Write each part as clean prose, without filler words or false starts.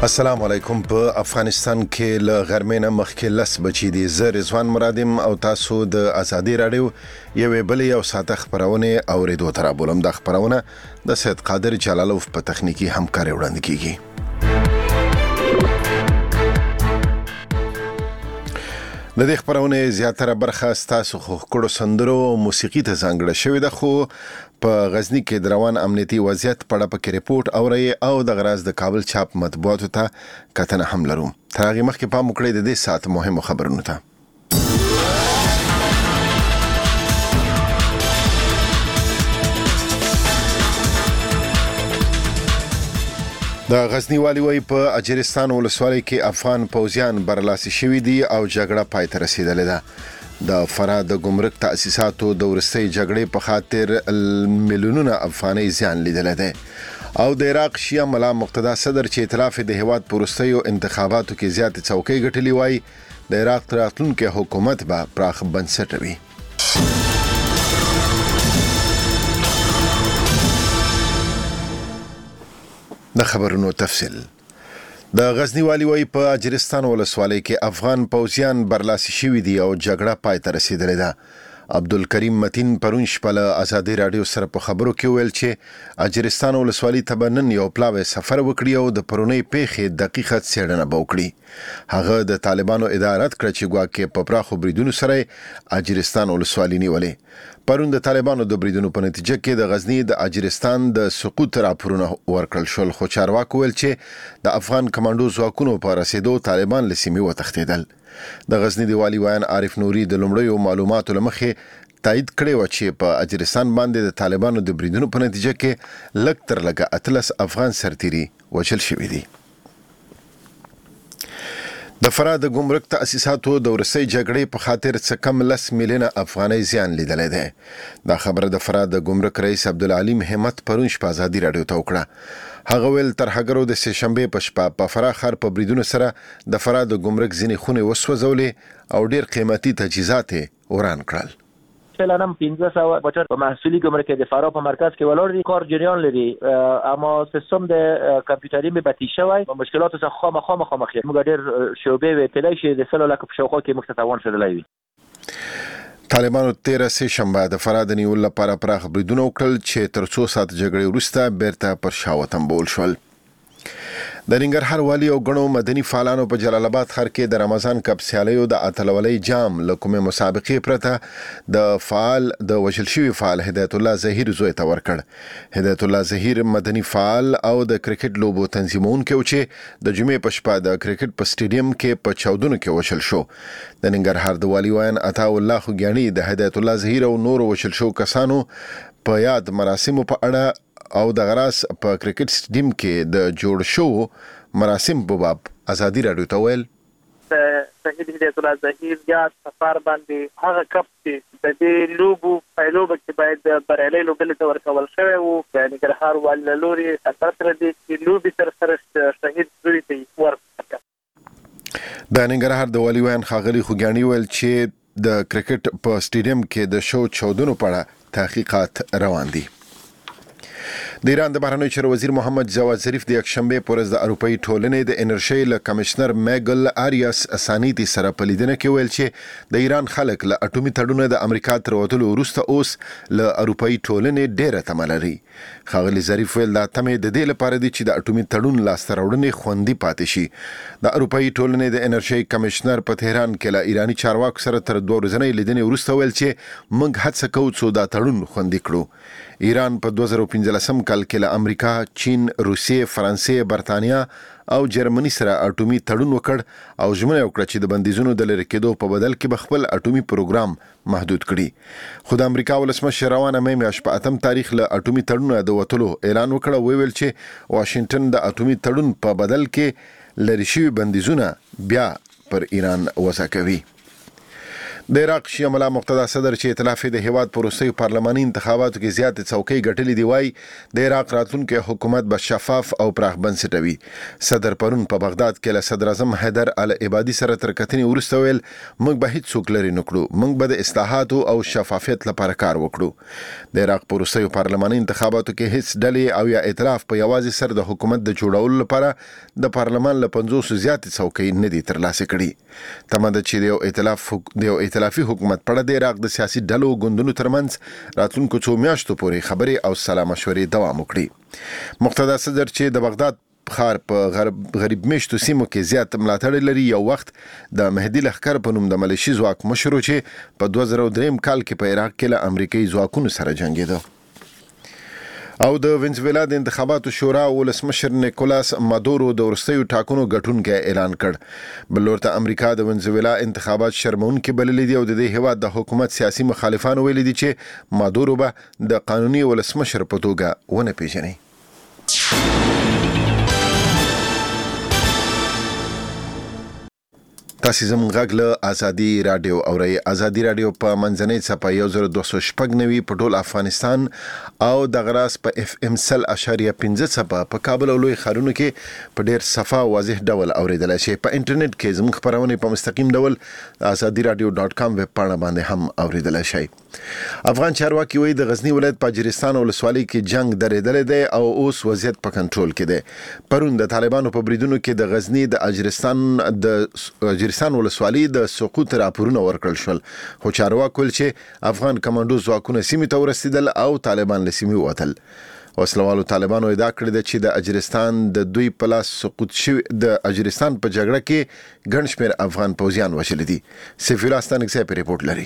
السلام علیکم. په افغانستان کې له غرمې نه مخکې 10 بجې دي. زه رضوان مرادم او تاسو د ازادي رادیو یوې بلې او ساته خبرونه اوریدو تر بولم. د خبرونه د سید قادر جلالوف په تخنیکی همکاري وړاندې کیږي. د دې خبرونه زیاتره برخه ستاسو خو سندرو او موسیقي ته ځانګړې شوې ده، خو په غزنی کې د روان امنیتي وضعیت په اړه پکې ریپورت اوري او د غراز د کابل چاپ مطبوعاتو ته کتنه هم لرو. تر هغه مخکې پام وکړئ د دې ساعت مهمو خبرونو ته. د غزنی والی وای په اجرستان ولسوالۍ کې افغان پوځیان برلاسي شوي دي او جګړه پای ته رسیدلې ده. د فراه د ګمرک تاسیساتو د ورستۍ جګړې په خاطر میلیونونه افغانۍ زیان لیدل دي او د عراق شیعه ملا مقتدا صدر چې ائتلاف د هیواد پروستیو انتخاباتو کې زیات څوکۍ ګټلې وای د عراق راتلونکي حکومت به پراخ بنسټ وي. د خبرونو تفصیل. د غزنی والی وای په اجرستان ولسوالۍ کې افغان پوځیان برلاسي شوي دي او جګړه پای ته رسیدلې ده. عبدالکریم متین پرون شپه له ازادي رادیو سره په خبرو کې ویل چې اجرستان ولسوالۍ ته نن یو پلاوی سفر وکړي او د پرونی پیښې دقیقه څېړنه وکړي. هغه د طالبانو ادارت کړ چې ګواکې په پراخو بریدونو سره اجرستان ولسوالۍ نیولې. پرون د طالبانو د بریدونو په نتیجه کې د غزنی د اجرستان د سقوط راپورونه ورکړل شول، خو چارواکو ویل چې د افغان کمانډو ځواکونو په رسیدو طالبان له سیمې وتښتېدل. د غزنی د والی وایان عارف نوري د لومړیو معلوماتو لمخې تایید کړی و چې په اجرستان باندې د طالبانو د بریدونو په نتیجه کې لږ تر لږه 13 افغان سرتیري وژل شوي دي. د فراه د ګمرک تاسیساتو د ورستۍ جګړې په خاطر څه کم 10 میلیونه افغانۍ زیان لیدلې ده. دا خبره د فراه د ګمرک رئیس عبدالعلیم همت پرون شپه ازادي رادیو ته وکړه. هغه ویل تر هغه د سه شنبه په شپه په فراه ښار په بریدونو سره د فراه د ګمرک ځینې خونې وسوځولې او ډیر قیمتي تجهیزات وران کړل. فعلا 1500 بچر په محصولي ګمرک د فراه په مرکز کې ولور دي، کار جریان لري، اما سیستم د کمپیوټري به بتی شوی په مشکلاتو سره خامخا موږ ډیر شوبې و اطلاع شي د سلو لک په شاوخوا کې مختتوان شدلای وي. طالبانو 13 شنبه د فراه د نیول لپاره پراخ بریدونه وکړل چې تر 2 ساعت جګړې وروسته بیرته پر شا وتمبول شول. د ننګرهار والی او غنو مدني فعالانو په جلال آباد ښار کې د رمضان کپ سیالیو د اتلولۍ جام لکومه مسابقې پرته د فعال د وشل شوی فعال هدایت الله زهیر زوی ته ورکړ. هدایت الله زهیر مدني فعال او د کرکټ لوبو تنظیمونکو چې د جمعې په شپه د کرکټ په سټیډیم کې په چاودنو کې وشل شو. د ننګرهار د والی وایان عطا الله خوګیانی د هدایت الله زهیر او نور وشل شو کسانو په یاد مراسمو په اړه او د غراس په کرکټ سټیډیم کې د جوړ شو مراسم په باب ازادي رادیو ته ویل شهید هدایت الله زهیر یا سفر باندې هغه کپ چې د دې لوبو پایلوب کې باید برالي لوبل ته ورکول شوی وو. یعنی ننګرهار ول لوري اثر تر دې چې لوبي تر سره شهید زوی ته ورکړه. د ننګرهار د والی وایان خاغلی خوګیانی ویل چې د کرکټ په سټیډیم کې د شو چودنو په اړه تحقیقات روان دي. د ایران د بهرنیو چارو وزیر محمد جواد ظریف د یکشنبه پر ورځ د اروپאי ټولنې د انرژي له کمشنر میګل آریاس اسانیتی سره په لیدنه کې ویل چې د ایران خلک له اټومي تړون د امریکا تر وتلو وروسته اوس له اروپאי ټولنې ډېره تمه لري. ښاغلي ظریف ویل دا تمه د دې لپاره دي چې د اټومي تړون لاسته راوړنې خوندي پاتې شي. د اروپאי ټولنې د انرژي کمشنر په تهران کې له ایرانی چارواکو سره تر 2 ورځې لیدنې وروسته ویل چې موږ هڅه کوو چې دا تړون خوندي کړو. ایران په 2015 کال کې له امریکا، چین، روسیې، فرانسې، برتانیا او جرمني سره اټومي تړون وکړ او ژمنه وکړه چې د بندیزونو د لری کېدو په بدل کې به خپل اټومي پروګرام محدود کړي. خو د امریکا ولسمشر روانه مې میاشت په 8 تاریخ له اټومي تړون د وټلو اعلان وکړ او ویل چې واشنگټن د اټومي تړون په بدل کې لری شوی بندیزونه بیا پر ایران وضع کوي. د عراق شیعه ملا مقتدا صدر چې ائتلاف د هیواد په وروستیو پارلماني انتخاباتو کې زیاتې څوکۍ ګټلې دی وایي د عراق راتلونکي حکومت به شفاف او پراخ بنسټه وي. صدر پرون په بغداد کې له صدر اعظم حیدر العبادي سره تر کتنې وروسته ویل موږ به هیڅ څوک لرې نه کړو، موږ به د اصلاحاتو او شفافیت لپاره کار وکړو. د عراق په وروستیو پارلماني انتخاباتو کې هیڅ ډلې او یا ائتلاف په یوازې سر د حکومت د جوړولو لپاره د پارلمان له 50 زیاتې څوکۍ نه دي ترلاسه کړي. تمه ده چې د یو ائتلافي حکومت په اړه د عراق د سیاسي ډلو ګوندونو ترمنځ راتلونکو څو میاشتو پورې خبرې او سلا مشورې دوام وکړي. مقتدا صدر چې د بغداد ښار په غریب میشتو سیمو کې زیات ملاتړ لري یو وخت د مهدي لښکر په نوم د ملیشي ځواک مشر چې په 2003 کال کې په عراق کې له امریکایي ځواکونو سره جنګېده. او د وینزویلا د انتخاباتو شورا ولسمشر نیکولاس مادورو د وروستیو ټاکنو ګټونکی اعلان کړ. بل ورته امریکا د وینزویلا انتخابات شرمونکي بللي دي او د دې هیواد د حکومت سیاسي مخالفانو ویلي دي چې مادورو به د قانوني ولسمشر په توګه ونه پیژني. تاسو زموږ غږ له ازادي رادیو اورئ. ازادي رادیو په منځنۍ څپه 1290 په ټول افغانستان او د غراس په FM 100.15 څپه په کابل او لوی ښارونو کې په ډیر صفا واضح ډول اوریدل شي. په انټرنیټ کې زموږ خبرونه په مستقیم ډول azadiradio.com ویب پاڼه باندې هم اوریدل شي. افغان چارواکي وایي د غزنی ولایت په اجرستان ولسوالۍ کې جنگ درېدل دی او اوس وضعیت په کنټرول کې دی. پرون د طالبانو په بریدونو کې د غزنی د اجرستان ولسوالۍ د سقوط راپورونه ورکړل شول، خو چارواکو ویل چې افغان کمانډو ځواکونه سیمې ته ورسېدل او طالبان له سیمې ووتل. وسلوالو طالبانو ادعا کړې ده چې د اجرستان د دوی په لاس سقوط شوی د اجرستان په جګړه کې ګڼ شمېر افغان پوځیان وژل دي. سیف الله ستانکزی په ریپورت لري.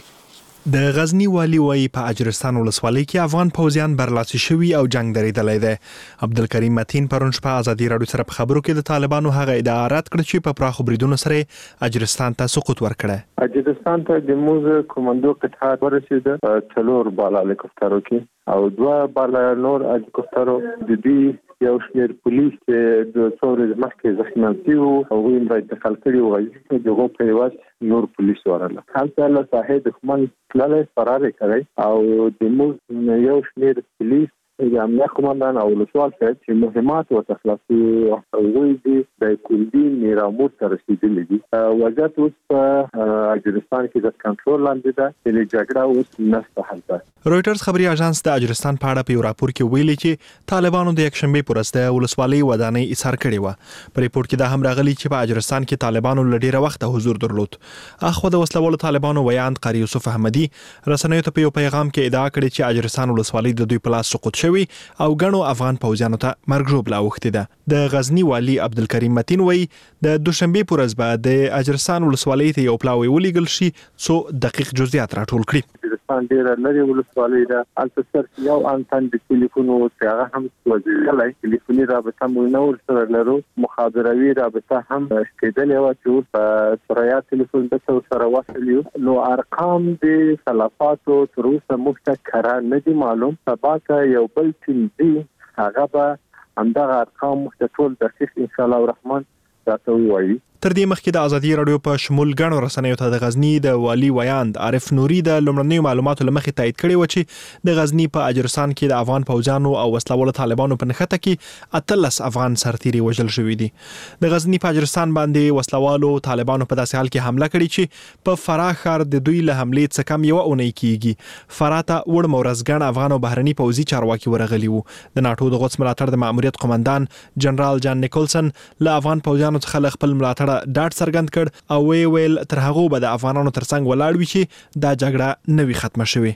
د غزنی والی وایي په اجرستان ولسوالۍ کې افغان پوځیان برلاسي شوي او جنگ درېدلی دی. عبدالکریم متین پرون شپه ازادي راډیو سره په خبرو کې د طالبانو هغه ادعا رد کړه چې په پراخو بریدونو سره اجرستان ته سقوط ورکړه. اجرستان ته د موږ کمانډو قطعه ورسېده 4 بالا هلیکوپټرو کې او 2 بالا نور هلیکوپټرو د دې یو شمېر پولیس چې د څو ورځې مخکې زخمیان شوي وو هغوی یې انتقال کړي وو، د هغو په عوض نور پولیس ورغله. هلته له ساحې دښمن تللی فرار یې کوي او د موږ یو شمېر پولیس د امنیت قومندان او ولسوال صاحب چې مهمات ورته خلاصي هغوی د کندي میرامور ته رسېدلي دي. وضعیت اوس په اجرستان کې د کنټرول لاندې ده، چې جګړه اوس نشته هلته. رویټرز خبري اژانس د اجرستان په اړه په یو راپور کې ویلي چې طالبانو د یکشنبه پر ورځ د ولسوالۍ ودانۍ ایثار کړې و. په ریپورت کې دا هم راغلي چې په اجرستان کې طالبانو له ډیره وخت حضور درلود. اخو د وسلوالو طالبانو ویاند قاری یوسف احمدي رسنیو ته په یو پیغام کې ادعا کړې چې اجرستان ولسوالۍ د دوی په لاس سقوط شوی او غنو افغان پوځیانو ته مرګ ژوبله وخته ده. د غزنی والی عبدالکریم متین وایي د دوشنبه پر ورځ به د اجرستان ولسوالۍ ته یو پلاوی ولېږل شي څو دقیق جزئیات راټول کړي. اجرستان ډیره لري ولسوالۍ ده، هلته صرف یو انتن د ټلیفونو چې هغه هم وځي، ټلیفوني رابطه مو نه ورسره لرو، مخابروي رابطه هم شتېدلې وه چې په ثریا ټلیفون د سره وصل یو. نو ارقام د خلافاتو تر اوسه موږ ته کره نه دي معلوم. سبا ته یو بل ټیم دی هغه به همدغه ارقام موږ ته ټول دقیق ان شاء الله الرحمن راته ووایي. تر دې مخکې د ازادي راډیو په شمول غنو رسنیو ته د غزنی د والی ویاند عارف نوري د لومړنیو معلوماتو لمخې تایید کړي و چې د غزنی په اجرستان کې د افغان پوځیانو او وسلوالو طالبانو په نښته کې 13 افغان سرتیري وژل شوي دي. د غزنی په اجرستان باندې وسلوالو طالبانو په داسې حال کې حمله کړې چې په فراه ښار د دوی له حملې څخه کم یو اونۍ کېږي. فراه ته وړ مورزګان افغان او بهرني پوځي چارواکي ورغلي وو. د ناتو د غوڅ ملاتړ د ماموریت قومندان جنرال جان نیکولسن له افغان پوځیانو څخه خپل ملاتړ ډاډ څرګند کړ او ویل تر هغه به د افغانانو ترڅنګ ولاړ وي چې دا جګړه نوي ختمه شوي.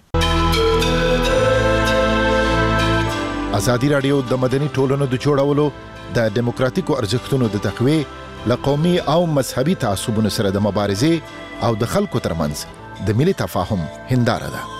ازادي راډیو د مدني ټولنو د جوړولو د دیموکراتیکو ارزښتونو د تقویې له قومي او مذهبي تعصبونو سره د مبارزې او د خلکو ترمنځ د ملي تفاهم هنداره ده.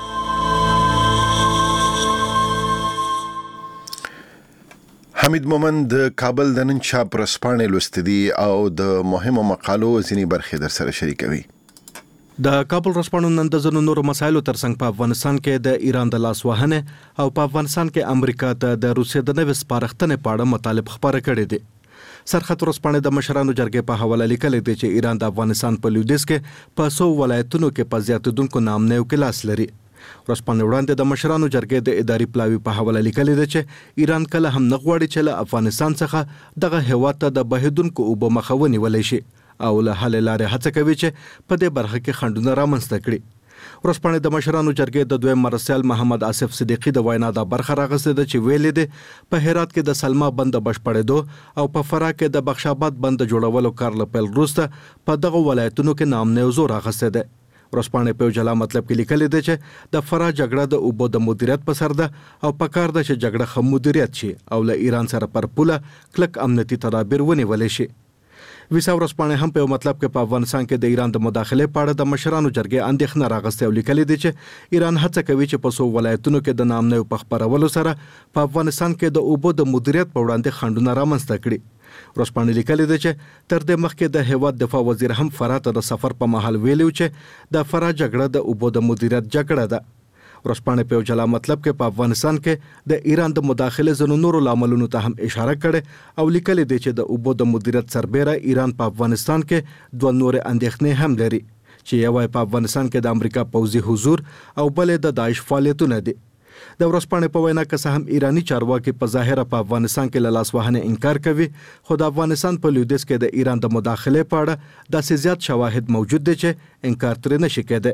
حمید مومن د کابل د نن چاپ ورځپاڼې لوستې دي او د مهمو مقالو ځینې برخې در سره شریکوي. د کابل ورځپاڼو نن د ځینو نورو مسایلو ترڅنګ په افغانستان کې د ایران د لاس وهنې او په افغانستان کې امریکا ته د روسیې د نوې سپارښتنې په اړه مطالب خبره کړې دي. سرخط ورځپاڼې د مشرانو جرګې په حواله لیکلي دي چې ایران د افغانستان په لویدیځ کې په 100 ولایتونو کې په زیاتېدونکو نامنیو کې لاس لري. ورځپاڼې وړاندې د مشرانو جرګې د اداري پلاوي په حواله لیکلي دي چې ایران کله هم نه غواړي چې له افغانستان څخه دغه هیواد ته د بهیدونکو اوبو مخه ونیولی شي او له حل لارې هڅه کوي چې په دې برخه کې خنډونه رامنځته کړي. ورځپاڼې د مشرانو جرګې د دویم مرستیال محمد آصف صدیقي د وینا د برخه راغستې ده چې ویلي دي په هرات کې د سلما بند بشپړېدو او په فراه کې د بخشاباد بند جوړولو کار له پیل وروسته په دغه ولایتونو کې نامنیو زور اخیستی دی. ورځپاڼې په جلا مطلب کې لیکلي دي چې د فراه جګړه د اوبو د مدیریت په سر ده او په کار ده چې جګړه ښه مدیریت شي او له ایران سره پر پوله کلک امنیتي تدابیر ونیولی شي. ویسا ورځپاڼې هم په مطلب کې په افغانستان کې د ایران د مداخلې په اړه د مشرانو جرګې اندېښنه راغستې او لیکلي دي چې ایران هڅه کوي چې په 100 ولایتونو کې د نامنیو په خپرولو سره په افغانستان کې د اوبو د مدیریت په وړاندې خنډونه رامنځته کړي. ورځپاڼې لیکلي دي چې تر دې مخکې د هیواد دفاع وزیر هم فراه ته د سفر په مهال ویلي چې د فراه جګړه د اوبو د مدیریت جګړه ده. ورځپاڼې په جلا مطلب کې په افغانستان کې د ایران د مداخله زنو نورو لاملونو ته هم اشاره کړې او لیکلي دي چې د اوبو د مدیریت سربېره ایران په افغانستان کې دوه نورې اندېښنې هم لري چې یو په افغانستان کې د امریکا پوځي حضور او بل د داعش فعالیتونه دي. د ورځپاڼې په وینا که څه هم ایرانی چارواکي په ظاهره په افغانستان کې له لاسوهنې انکار کوي خو د افغانستان په لویدیځ کې د ایران د مداخلې په اړه داسې زیات شواهد موجود دي چې انکار ترې نشي کېدی.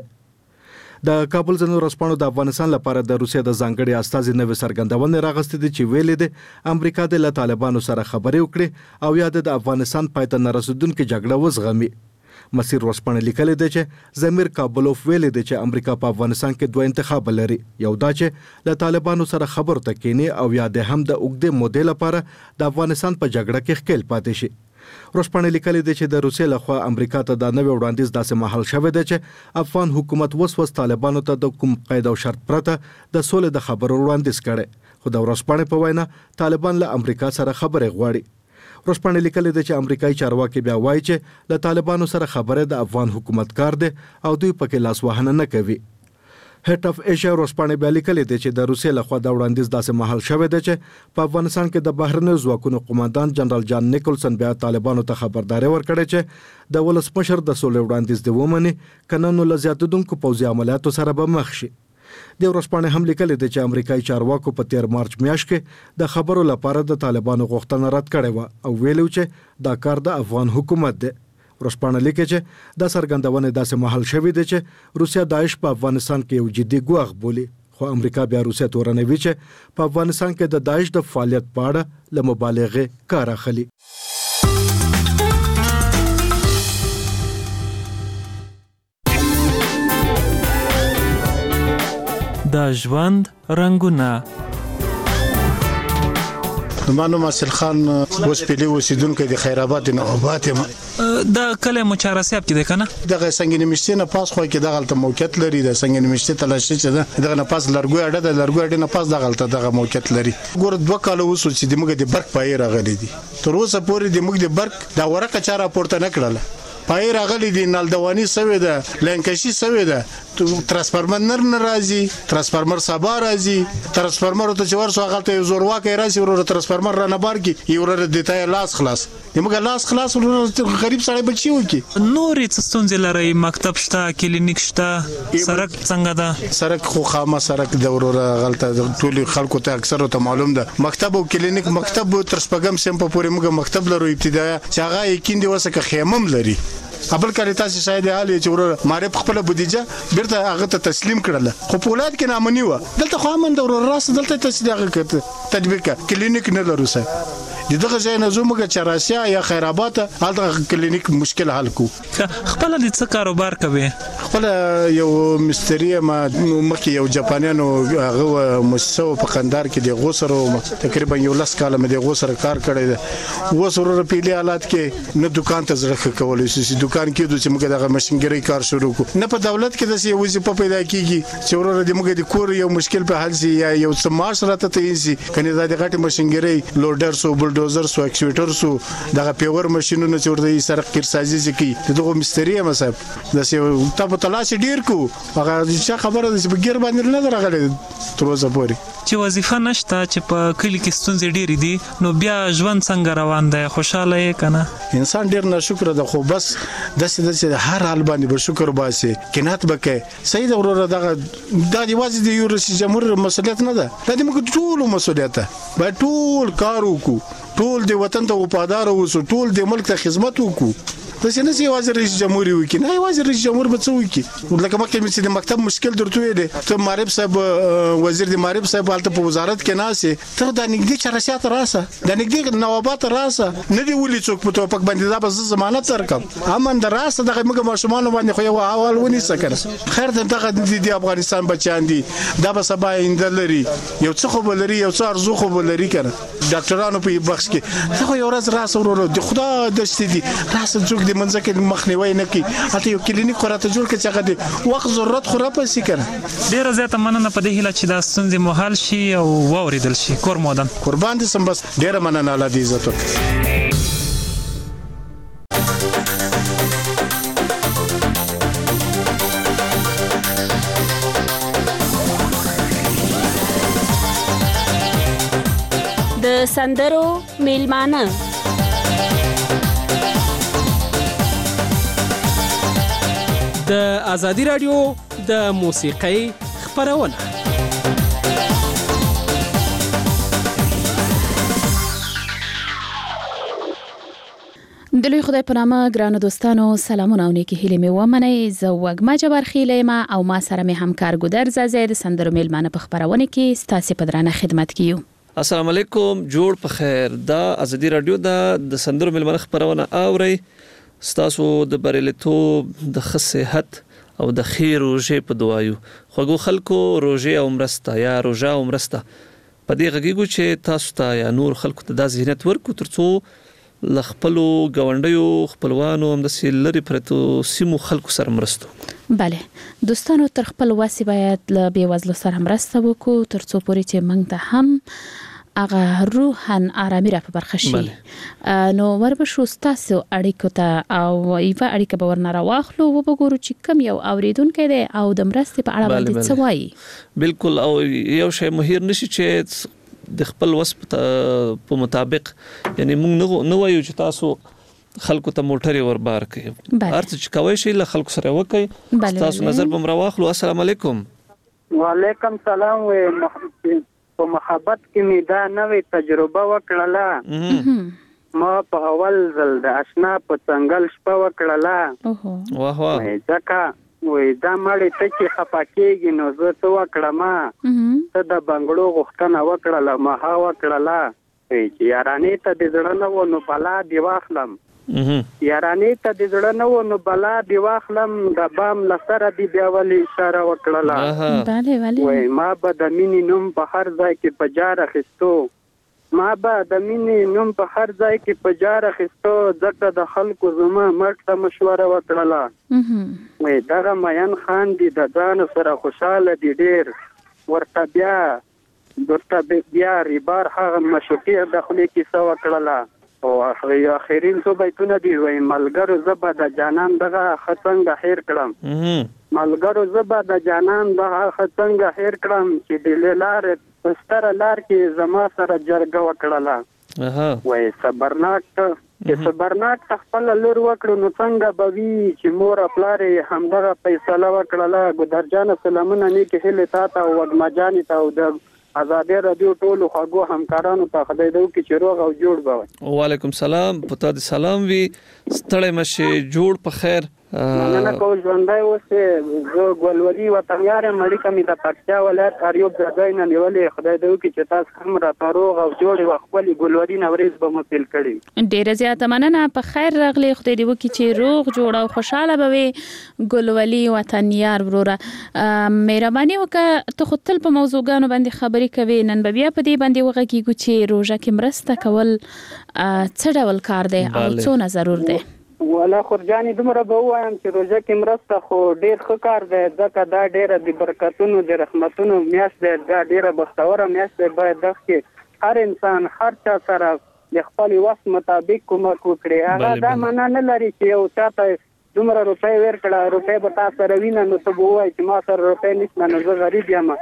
د کابل ځینو ورځپاڼو د افغانستان لپاره د روسیې د ځانګړي استازي نوې څرګندونې راغستې دي چې ویلي دي امریکا د له طالبانو سره خبرې وکړي او یا د افغانستان پای ته نه رسېدونکې جګړه وزغمي. مسیر ورځپاڼې لیکلي دي چې زمیر کابلوف ویلي دي چې امریکا په افغانستان کې دوه انتخاب لري، یو دا چې له طالبانو سره خبرو ته کینی او یا د هم د اوږدې مودې لپاره د افغانستان په جګړه کې ښکیل پاتې شي. ورځپاڼې لیکلي دي چې د روسیې لخوا امریکا ته د نوې وړاندیز داسې مهال شوی دی چې افغان حکومت وسوس طالبانو ته د کوم قید او شرط پرته د سولې د خبرو وړاندیز کړي خو د ورځپاڼې په وینا طالبان له امریکا سره خبرې غواړي. ورځپاڼې لیکلي دي چې امریکایي چارواکي بیا وایي چې له طالبانو سره خبرې د افغان حکومت کار دی او دوی پکې لاسوهنه نه کوي. هټ اف ایشیا ورځپاڼې بیا لیکلي دي چې د روسیې لخوا د وړاندیز داسې مهال شوی دی چې په افغانستان کې د بهرنیو ځواکونو قوماندان جنرال جان نیکلسن بیا طالبانو ته خبرداری ورکړې چې د ولسمشر د سولې وړاندیز دی ومني کنه نو له زیاتېدونکو پوځي عملیاتو سره به مخ شي. د ورځپاڼې هم لیکلي دي چې امریکایي چارواکو په 13 مارچ میاشت کې د خبرو لپاره د طالبانو غوښتنه رد کړې و او ویلو چې دا کار د افغان حکومت دی. ورځپاڼه لیکي چې د څرګندونې داسې مهال شوی دی چې روسیا داعش په افغانستان کې یو جدي ګواښ بولي خو امریکا بیا روسیا تورنوي چې په افغانستان کې د داعش د فعالیت په اړه له مبالغې کار اخلي. د ژوند رنگونه نومانو مسل خان وسپېلې اوسیدونکو د خیرآباد نوبات یم د کله مچارسیاب کې ده کنه دغه څنګه نمشته نه پاس خو کې دغه موقعیت لري د څنګه نمشته تلاشي چې دغه نه پاس لرګو اډه د لرګو اډه نه پاس دغه موقعیت لري. ګور 2 کال وسو چې د موږ د برق پای راغلي دي تر اوسه پورې د موږ د برق دا ورقه چاره پورته نه کړله پای راغلي دي نالدوانی سوي ده لنکشي سوي ده ترانسفارمر نه راځي ترانسفارمر سبا راځي ترانسفارمر ته چور سو غلطه زور واکه راځي ورو ترانسفارمر را نه بار کی یو ور د تای لاس خلاص دمګه لاس خلاص غریب سړی بچي وکي نورې ستونزې لري مکتب شته کلینیک شته سړک څنګه ده سړک خو خامه سړک د ورو غلطه ټول خلکو ته اکثر ته معلوم ده مکتب او کلینیک مکتب تر شپږم سم په پورې موږ مکتب لرو ابتدایي چې هغه یقین دی وسه خیمم لري خپل کړي تاسو شاید حالې چې ور ماره خپل بودیجه بیرته هغه ته تسلیم کړل خو په ولادت کې نامنی و دلته خو امن د ور راس دلته تاسو دغه کړ تطبیق کلینیک نه لرو سه دغه ځای نه زموږ چراسیا یا خیرآباد هلته کلینیک مشکل حل کو خپل د څه کاروبار کوي خپل یو مستری ما مخکې یو جاپانیانو هغه مؤسسه په قندار کې د غوسرو تقریبا یو لاس کاله مې د غوسر کار کړی دی وسره په پیلي حالات کې نه دکان ته زړه کولای شي دکان کې د چې موږ دغه ماشینګری کار شروع کو نه په دولت کې د سی وظیفه پیدا کیږي چې ورور د موږ د کور یو مشکل په حل سي یا یو سمار سره ته تېسي کني د غټي ماشینګری لوډر سو بلډوزر سو اکسویټر سو دغه پیور ماشينونو چې ورته سره قرسازي کوي دغه مستری مصاب د سی ته په تلاش ډیر کو هغه چې خبره د بګیر باندې نه راغله تر اوسه پورې چې وظیفه نشته چې په کلی کې ستونزې ډېرې دي نو بیا ژوند څنګه روان دی خوشاله یې کنه انسان ډیر ناشکر ده خو بس داسې هر حال باندې به شکر باسي قناعت وکړي صحیح ده وروره دغه د یوازې د یو رئیس جمهور مسؤلیت نه ده د موږ ټول مسؤلیت ده باید ټول کار وکړو ټول د وطن ته وفادار اوسو ټول د ملک ته خدمت وکړو داسې نه چې یوازې رئیس جمهور وکړي نه یوازې رئیس جمهور به څه وکړي لکه مخکې چې د مکتب مشکل درته ویل ته معرف صاحب وزیر د معرف صاحب حالت په وزارت کې ناسه ته د نګدي چرسیات راسه د نګدي نوابات راسه نه دی ولې څوک په توپک باندې دا به ضمانت سرکم امن دراسه دغه موږ ماشومان باندې خو یو احوال ونی سکره خیر دغه د افغانستان بچیان دي دا به سبا اندلري یو څه خو بلري یو څه ارزو خو بلري کنه ډاکټرانو په بخش کې ته یو ورځ راسه ورو د خدا د ستدي راسه څوک د منځکه مخنیوي نه کی اته یو کلینیک خراته جوړ کړي چې هغه د وخت ضرورت خو را پسې کړه ډیره زیاته مننه په دې هیله چې دا ستونزې مو حل شي او واوریدل شي کور مودن قربان دي سم بس ډیره مننه الله دې عزت وکړي د سندرو میلمانه د ازادي رادیو د موسیقۍ خبرونه د لوی خدای په نامه ګرانو دوستانو سلامونه او نیکی هیلې مې ومنئ زه وږمه جبار خیلې او ما سره مې همکار ګودر زاید سندرو میلمانه په خبرونه کې ستاسو په درانه خدمت کیو السلام علیکم جوړ په خیر دا ازادي رادیو د سندرو میلمانه خبرونه اوري ستاسو د بریلیتوب د صحت او د خیر روزه په دعایو خوګو خلکو روزه او مرسته یا روزه او مرسته په دې غږیږي چې تاسو ته یا نور خلکو ته د ذهنیت ورکو ترڅو لخپلو غونډیو خپلوانو هم د سیلری پرتو سیمو خلکو سره مرستو بله دوستانو تر خپل واسي باید له بیوزلو سره مرسته وکړو ترڅو پورې چې موږ ته هم اغه روحن آرامي را په برخه شي نو وربشو تاسو اړیکو ته او ایوا اړیکه به ورنه راواخلو او وګورو چې کم یو اوریدونکو دی او د مرستې په اړه باندې څه وایي بالکل او یو شی مهیر نشي چې د خپل وسپ په مطابق یعنی موږ نه وایو چې تاسو خلکو ته موټري وربار کړئ ارڅ چې کوي شي له خلکو سره وکړي تاسو نظر به مراواخلو السلام علیکم وعلیکم سلام و په محبت کې می دا نوې تجربه وکړله ما په اول ځل د آشنا په څنګل شپه وکړله واه واه ځکه وې دا مړې ته چې خپاکېږي نو زه ته وکړم ته د بنگړو غوښتنه وکړله ما ها وکړله چې یارانې ته د زړه نه و نو بلا دی واخلم یارانې ته د زړه نه و نو بلا دی واخلم د بام لسره دی بیا ولې اشاره وکړله وای ما به د مینې نوم په هر ځای کې په جار اخیستو ما به د مینې نوم په هر ځای کې په جار اخیستو ځکه د خلکو زما مرګ ته مشوره وکړله وای دغه مین خان دی د ځان سره خوشاله دی ډیر ورته بیا ریبار هغه مشوکې د خولې کیسه وکړله او اخرین څو بیتونه دی وای ملګرو زبا د جانان دغه خڅنګ هیر کړم ملګرو زبا د جانان دغه خڅنګ هیر کړم چې د لار پستر لار کې زما سره جرګه وکړله وای صبرناک خپل لور وکړو نو څنګه بوي چې مور خپل همدغه فیصله وکړله ګدرجان سلامونه نیکه هله تا ته وګمجان ته او د ازادي رادیو ټول خواږو همکارانو ته خدای دې وکړي چې روغ او جوړ بوي وعلیکم سلام پتا دې سلام وی ستړی مشه جوړ په خیر مننه کوم ژوندای اوسه زه ګولوري وطنيار مړی کمی د پکتیا ولایت اریوب ځای نه نیولې خدای دې وکړي چې تاسو هم را روغ او جوړ او خپل ګولوري نوريز به مفیل کړي ډیره زیاته مننه په خیر راغلی خدای دې وکړي چې روغ جوړ او خوشاله بوي ګولوري وطنيار وروره مهرباني وکړه ته خپل په موضوعګانو باندې خبرې کوي نن بیا په دې باندې وغږیږو چې روزه کې مرسته کول څه ډول کار دی او څه ضرور دی ولا خرجاني دومره به وایم چې روزه کې مرسته خو ډیر ښه کار دی ځکه دا ډیره د برکتونو د رحمتونو میاشت دی دا ډیره بختوره میاشت دی باید دغه کې هر انسان هر چا سره د خپل وس مطابق کومک وکړي هغه دا معنا نه لري چې یو چاته دومره روپۍ ورکړه روپۍ به تاسو سره وینه نو ته وایي چې ما سره روپۍ نشته نو زه غریب یم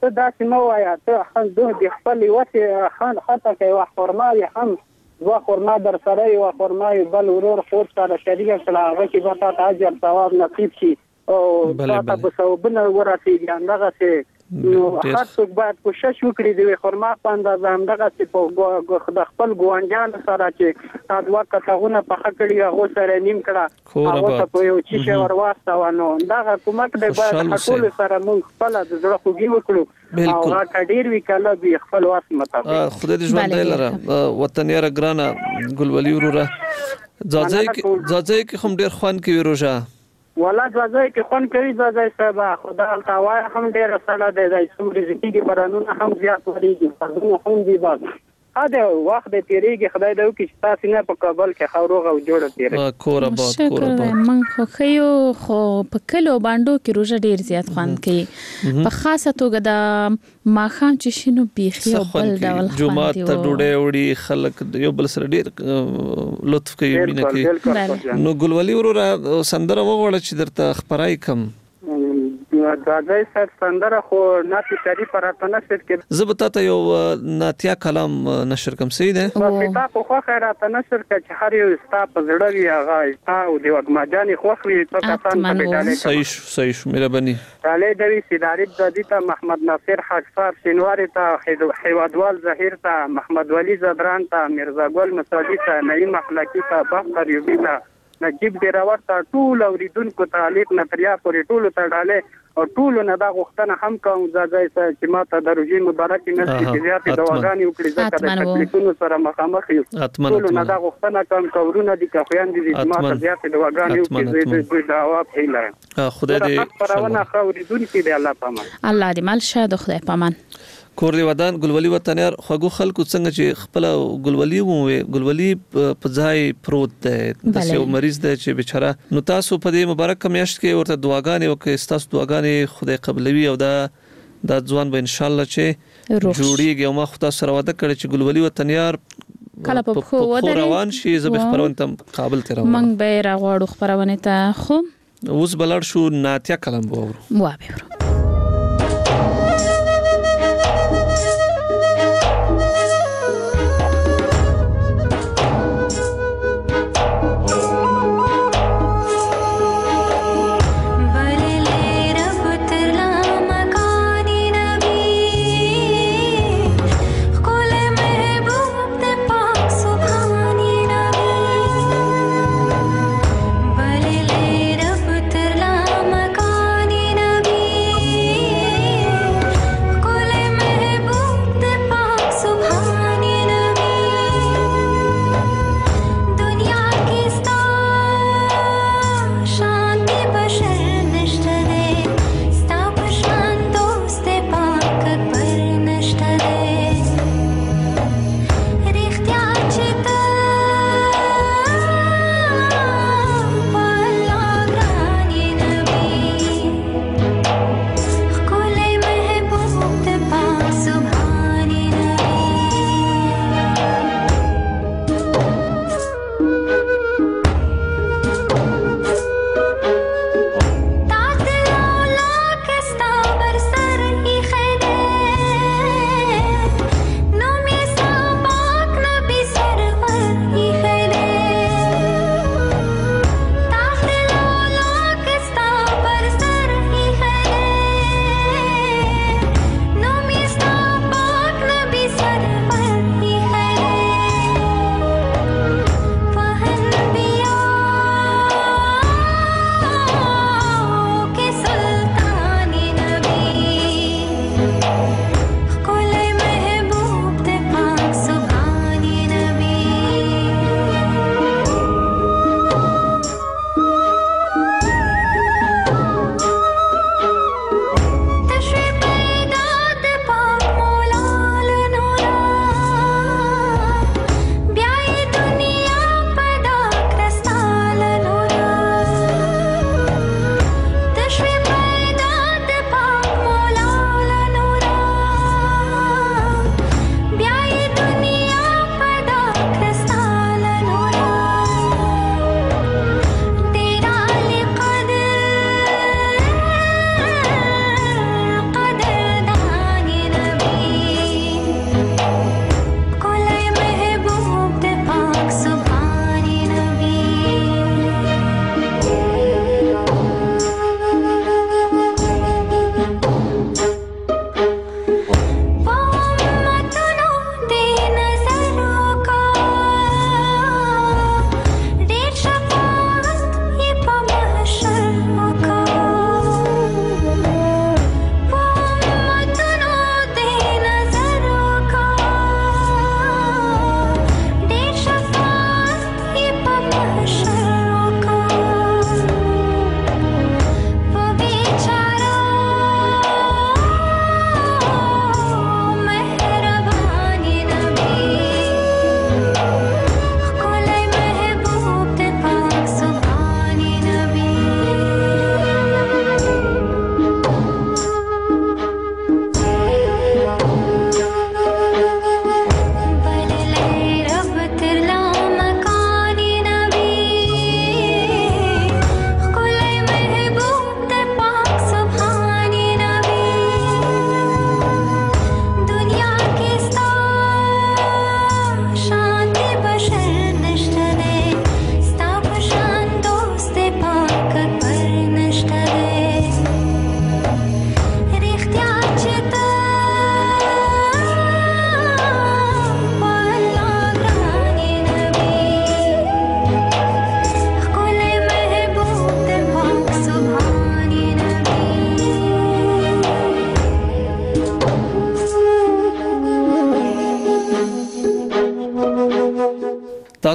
ته داسې مو وایا ته هم د خپل وته خان خطه کوي او خرمای هم وا خرما در سره او خرمای بل ورور خور سره شریک کړه هغه کې به تاسو اجر ثواب نصیب شي او تاسو به ثوابونه ورسیږي هغه څه نو هر څوک باید کوشش وکړي د خرما په اندازه همدغه چې د خپل ګوانجان سره چې تاسو وکړونه په خکړی هغه سره نیم کړه هغه په یو چې ورواستو نو دا کومک دی باید ټول سره موږ خپل د زړه خوږي وکړو او هغه ډیر وی کله به خپل واس مطابق خدای دې ژوند لره وطن یاره ګرانه ګلولي وروره ځاځي کې هم ډیر خوان کوي روزه ولا ځای کې خون کوي ځای سبا خدای تعالی هم ډېر سره دی د سوري ذکی برانونه هم زیات وريږي فرضونه هم دی باز هدا وخت د تیریږي خدای دې وکړي چې تاسو نه په کابل کې خوروغه او جوړه تیرې کور آباد من خو خيو خو په کلو باندې کې روزه ډیر زیات خوان کوي په خاصه توګه د ماخام چې شنو بيخي او بل ډول جمعه ته ډوډۍ وړي خلک یو بل سره ډیر لطف کوي مینه کوي نو ګلولي وروره سندره وغوړه چې درته خبرای کم ځای سر سندره خو ناتي تری پراته نشر کې زبتا ته یو ناتیا کلام نشر کوم سي ده په تاسو خو خیرات نشر کې چې هر یو ستا په زړه وی هغه او د وګماجاني خو خو په کسان په ډاله صحیح مهرباني علي دوی سیداری د ته محمد ناصر حقصار شینواری ته حیوادوال ظهیر ته محمد ولی زدران ته مرزا ګل مساجد ته نعیم اخلاقی ته بختر یوبی ته نجیب ډیراور ته ټول اوریدونکو تعلیق نتریا پورې ټول ته ډاله او ټول نه دا غوښتنه هم کوم ځای چې ماته د روزي مبارک نشي چې زیات دواګانی وکړي ځکه د تکلیفونو سره مخامخ یو ټول نه دا غوښتنه کوم کورونه دي که خويان دي چې ماته زیات دواګانی وکړي د جواب هیله خدای دې پرونه خو اوریدونکو دی الله پامان الله دې مال شه د خدای پامان کور دی ودان ګلولي وطنيار خوګو خلکو څنګه چې خپل ګلولي وو ګلولي په ځای پروت دی د یو مریض دی چې بیچاره نو تاسو په دې مبارک میاشت کې ورته دعاګانې وکړئ تاسو دعاګانې خدای قبلوي او دا ځوان به ان شاء الله چې جوړیږي او ما خو تاسو سره وعده کړی چې ګلولي وطنيار کله په خو ودرې روان شي زه به خبرونه تم قابل تر من به راغواړو خبرونه ته خو اوس بلړ شو ناتیا کلم وورو बले रब तेरा मकानी नबी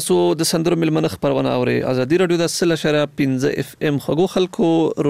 تاسو د سندرو ملمنه خبرونه اوري ازادي رادیو د 3.15 اف ام خو خلکو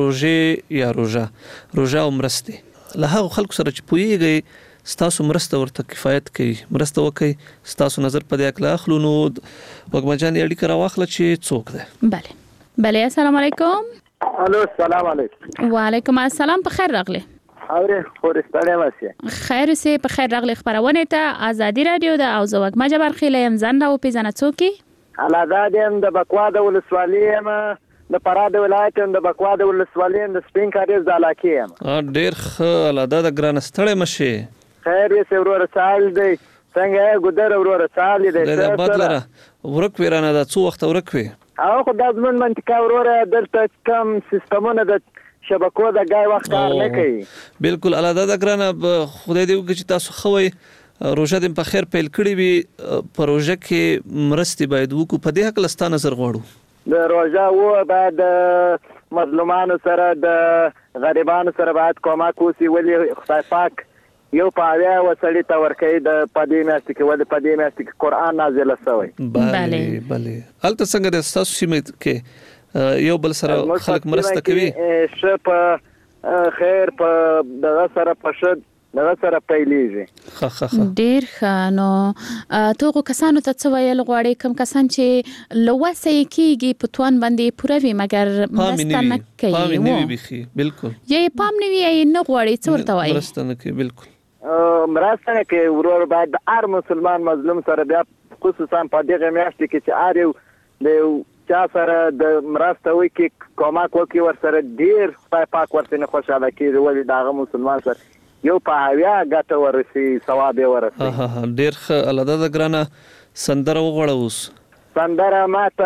روجا عمرسته له هغه خلکو سره چې پویږي ستاسو مرسته ورته کفایت کوي مرسته وکي ستاسو نظر په دې اکلا اخلو نو وګمجان اړیکه راوخله چې څوک ده بله السلام علیکم. الو السلام علیکم. وعلیکم السلام. په خیر راغله. اوره خورستانه واسه خیر سه په خیر راغلی خبرونه ته ازادي رادیو د او زوګ مجبر خیله يم زنده او پیژنه څوکي علادادم د بکوا د ولسوالۍ د پراد ولایت د بکوا د ولسوالۍ د سپین کاریز د علاقې ډیر ښه علاداد ګران ستړی مشي خیر یې ورور سال دی څنګه ګدر ورور سال دی د بدلره ورک ویرانه د څو وخت ورک وی او خدای زمون منطقه ورور دلته کم سیستمونه د شبکو د گای وخت کار نه کوي بالکل علاداد ګران خدای دې وکړي چې تاسو خوي روزه دې په خیر پیل کړی وي پروژه کې مرستي باید وکړو په دې حق لستا نظر غواړو د روزه و بعد مظلومانو سره د غریبانو سره باید کومک وسی ولی خدای پاک یو پاویا وسړی تا ورکې د پدې میاشت کې ول پدې میاشت کې قران نازل شوی بله هلته څنګه د تاسو سیمه کې یو بل سره خلک مرسته کوي شپ خیر په دغه سره پښد دغه سره پیلېږي ډیر ښه. نو توغه کسانو ته څه ویل غواړي کوم کسان چې لوسه کېږي په توان باندې پوروي مګر مرسته نه کوي پام نه وي بالکل یې پام نه وي نه غواړي څه ورته وایي مرسته نه کوي بالکل مرسته نه کوي ورور باید هر مسلمان مظلوم سره بیا خصوصا په دغه میاشت کې چې اړیو د چا سره د مرسته وکي کومک وکي ور سره ډیر خدای پاک ورته نه خوشاله کیږي ولی داغه مسلمان سره یو په هوا غته ورسي ثواب ورسي ډیر ښه علاداد ګرانه سندره وغوړوس سندره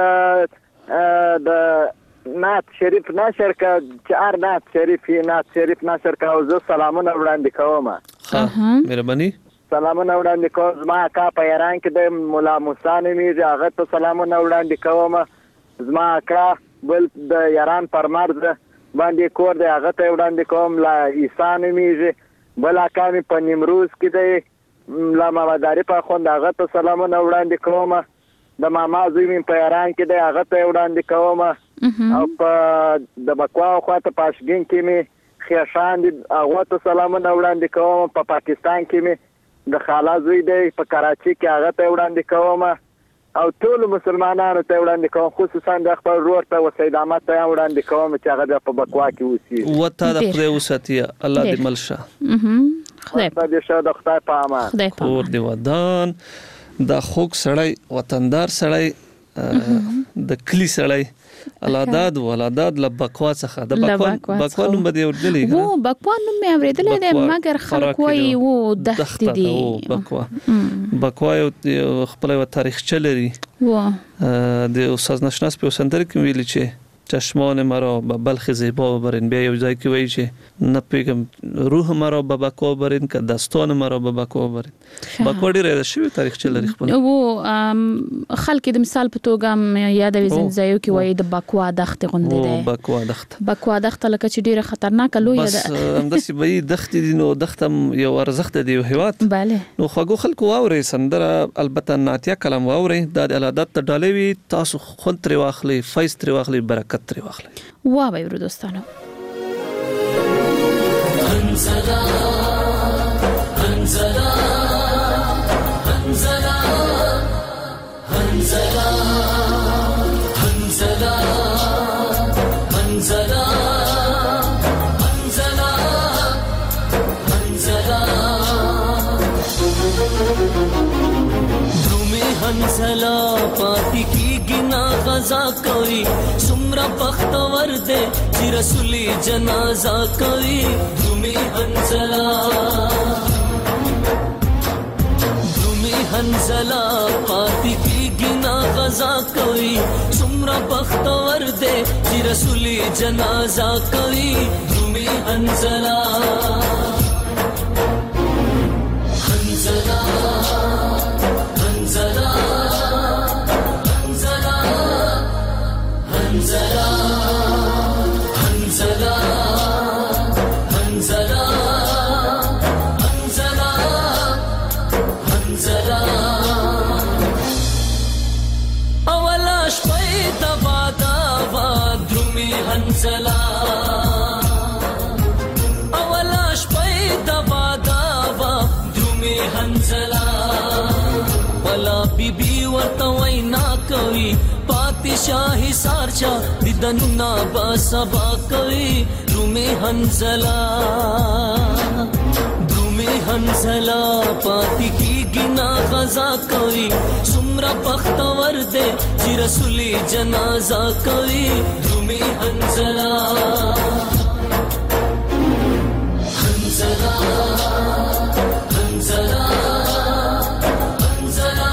ماته د نات شریف نشر کا چار نات شریف نشر کا او زه سلامونه وړاندې کوم مهرباني سلامونه وړاندې کوم زما کا په ایران کې د مولا موسی نومي هغه ته سلامونه وړاندې کوم زما کا بل د ایران پر مرز باندې کور دی هغه ته وړاندې کوم لا عیسی نومي بل اکا می په نیمروز کې دی لا مامداري په خوند هغه ته سلامونه وړاندې کوم د ماما زوی می په ایران کې دی هغه ته وړاندې کوم او په د بکوا خواته پاشګین کې می خیشان دي هغه ته سلامونه وړاندې کوم په پاکستان کې می د خالا زوی دی په کراچي کې هغه ته وړاندې کوم او ټول مسلمانانو ته وړاندې کوم خصوصا د خپل ورور ته وسید احمد ته وړاندې کوم چې هغه په بکوا کې اوسي وته د خدای وساتي الله دې ملشه خدای دې شه د خدای په امان کور دی ودان د خوک سړی وطندار سړی د کلی سړی علاداد ل بکوا څخه د بکوا نوم بده وردلې وو بکوا نوم مې اوریدلې ده مګر خلک وایي وو دخت دي بکوا یو خپل تاریخ چلري وو د استاد نشناس په سندره کې ویل چې چشمان مرا به بلخ زیبا برین بیا یو ځای کې وایي چې نه پیګم روح مرا به بکوا برین که دستان مرا به بکوا برین بکوا ډیره شوی تاریخ چلري خپل وو خلک د مثال په توګه یادوي ځایو کې وایي د بکوا دخت غونډه ده بکوا دخت لکه چې ډیره خطرناک لوی ده بس همداسې به دخت دي نو دخت یو ارزښت دی یو هیواد bale نو خو خلکو واوري سندره البته ناتیا کلام واوري د علادات ته ډالوي تاسو خون تر واخلي فایز تر واخلي برکت تر واخلي وا به ورو دوستانو انزلا انزلا انزلا انزلا انزلا انزلا انزلا انزلا حنزلا پاتی کی گنا غزا کوي سمرا بختور دے چې رسولي جنازه کوي دھومي حنزلا پاتی کی گنا غزا کوي سمرا بختور دے چې رسولي جنازه کوي دھومي حنزلا درومي هنزلا اولاش پیدا باداوا درومي هنزلا ولا بیبي ورته وینا کوي پاتې شاهي سارچا دیدنونه با سبا کوي درومي هنزلا هنزلا پاتی کی گنا غزا کوي سمرا بختور دے چې رسولي جنازه کوي درومي هنزلا هنزلا هنزلا هنزلا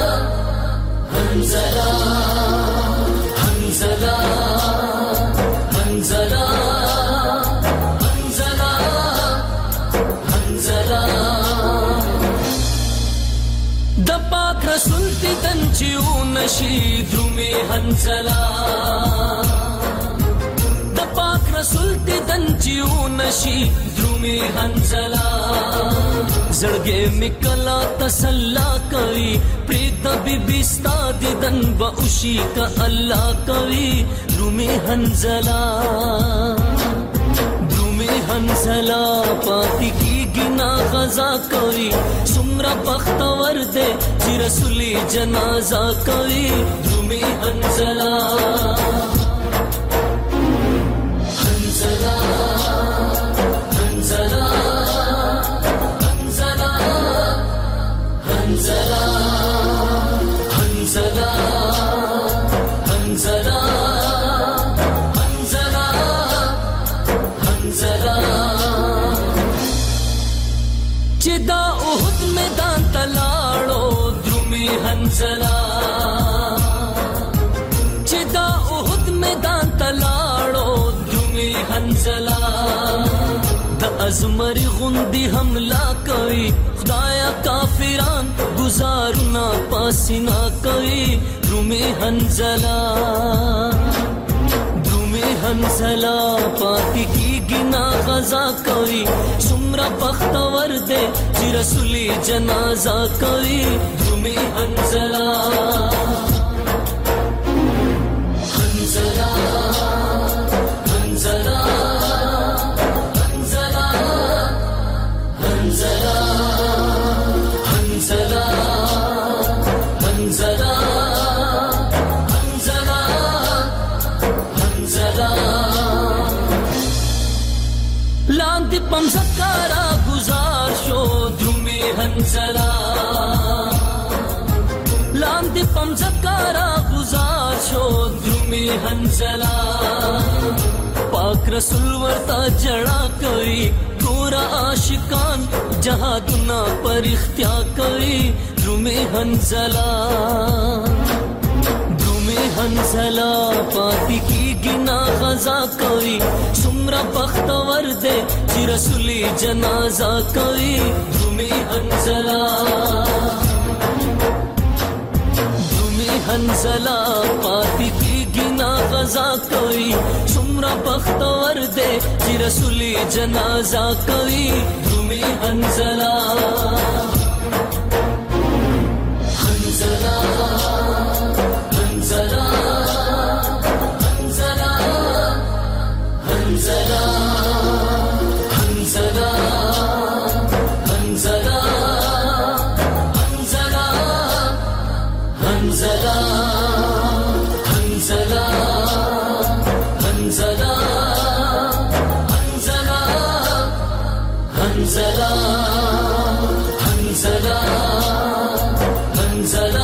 هنزلا هنزلا هنزلا رسول تن چیو نشی درومي هنزلا د پاک رسول تن چیو نشی درومي هنزلا زړګې میکلا تسلا کوي پرید بیبي ستا ددن با اوشي کا الله کوي درومي هنزلا هنزلا پاتی کی گنا غزا کوي سمرا بختور دے چې رسولي جنازه کوي درومي هنزلا هنزلا هنزلا هنزلا هنزلا هنزلا هنزلا چدا احد میدان تلاړو درومي هنزلا چدا احد میدان تلاړو درومي هنزلا د ازمري غوندي حمله کوي خدایا کافران گزارنا پاسینا کوي درومي هنزلا هنزلا پاتی کی گنا غزا کوي سمرا بختور دے چې رسولي جنازه کوي درومي هنزلا هنزلا هنزلا هنزلا هنزلا هنزلا هنزلا لاندې پمزکارا گزار شو درومي هنزلا لاندې پمزکارا گزار شو درومي هنزلا پاک رسول ورتا جڑا کوي ګورا عاشقان جهادنا پر اختیار کوي درومي هنزلا هنزلا پاتی کی گنا غزا کوي سمرا بختور دے چې رسولي جنازه کوي درومي هنزلا درومي هنزلا پاتی کی گنا غزا کوي سمرا بختور دے چې رسولي جنازه کوي درومي هنزلا هنزلا هنزلا هنزلا هنزلا هنزلا هنزلا هنزلا هنزلا هنزلا هنزلا هنزلا هنزلا هنزلا